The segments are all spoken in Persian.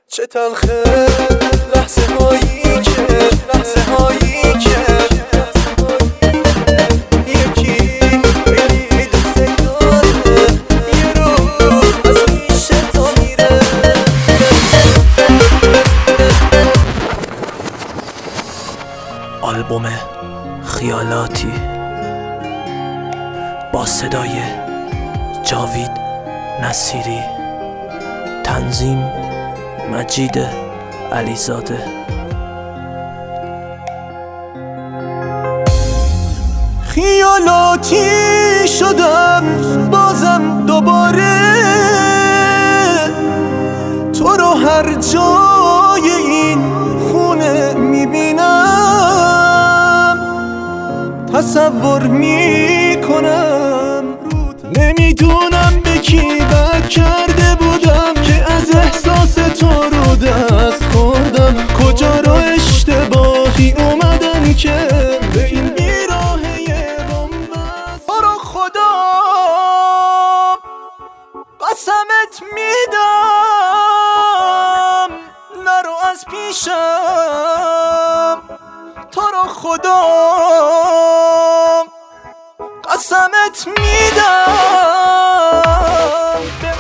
چه تلخه لحظه هایی که یکی خیلی دوست داره یه روز از پیش تو میره. آلبوم خیالاتی با صدای جاوید نصیری، تنظیم مجید علیزاده. خیالاتی شدم بازم دوباره، تو رو هر جای این خونه میبینم، تصور میکنم نمیدونم به کی بد کرده بودم که از احساس تو رو دست خوردم. کجا رو اشتباهی اومدم که به این بیراهه بومبست. تو رو خدا قسمت میدم نرو از پیشم، تو رو خدا قسمت میدم.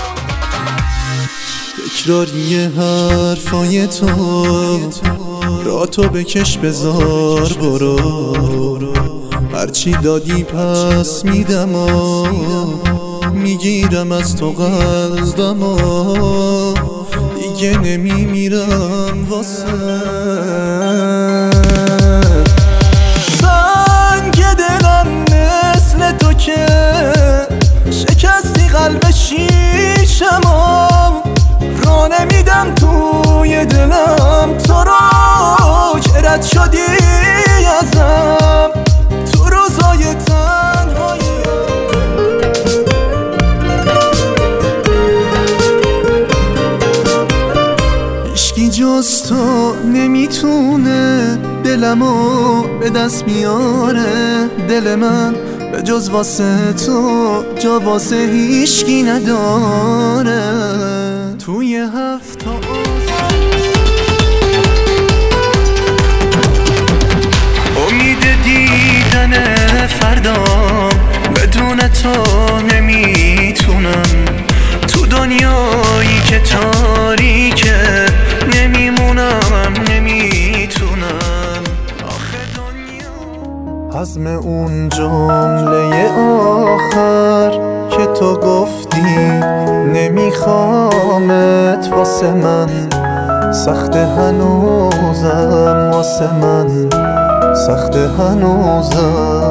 تکراری حرفای تو را تو بکش بذار برو، هرچی دادی پس میدم و میگیرم از تو قصدم و دیگه نمیمیرم واسه سنگ دلم مثل تو که شکستی قلب شیشمو، را نمیدم توی دلم تو رو که رد شدی ازم تو روزای تنهایی. هیچکی جز تو نمیتونه دلمو به دست بیاره، دل من به جز واسه تو جا واسه هیچکی نداره. توی هفت امید دیدن فردام بدون تو نمیتونم، تو دنیایی که تاریکه نمیمونم نمیتونم. آخه دنیا عزم اون جمله آخر که تو گفتی نمیخوامت واسه من سخت، هنوزم واسه من سخت هنوزم.